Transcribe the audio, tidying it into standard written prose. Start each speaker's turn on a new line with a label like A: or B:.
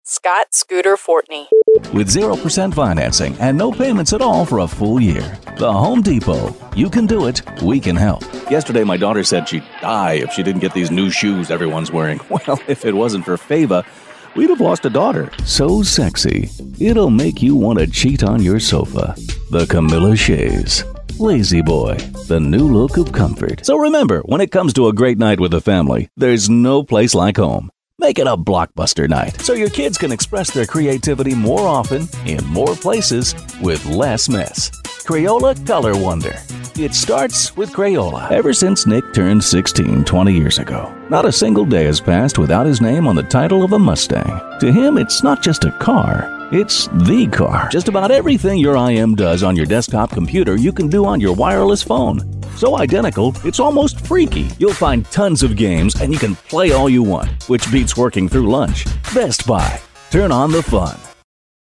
A: Scott Scooter Fortney.
B: With 0% financing and no payments at all for a full year. The Home Depot. You can do it. We can help. Yesterday, my daughter said she'd die if she didn't get these new shoes everyone's wearing. Well, if it wasn't for Fava, we'd have lost a daughter. So sexy, it'll make you want to cheat on your sofa. The Camilla Shays. Lazy Boy, the new look of comfort. So remember, when it comes to a great night with the family, there's no place like home. Make it a blockbuster night so your kids can express their creativity more often in more places with less mess. Crayola Color Wonder. It starts with Crayola. Ever since Nick turned 16 20 years ago, not a single day has passed without his name on the title of a Mustang. To him, it's not just a car, it's the car. Just about everything your IM does on your desktop computer, you can do on your wireless phone. So identical, it's almost freaky. You'll find tons of games and you can play all you want, which beats working through lunch. Best Buy. Turn on the fun.